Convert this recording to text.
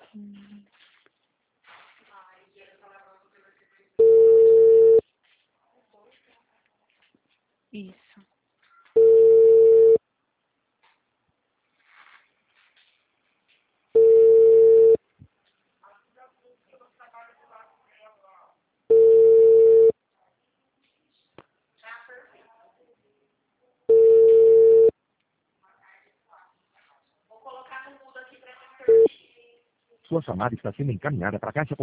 Hum. Isso. Sua chamada está sendo encaminhada para a caixa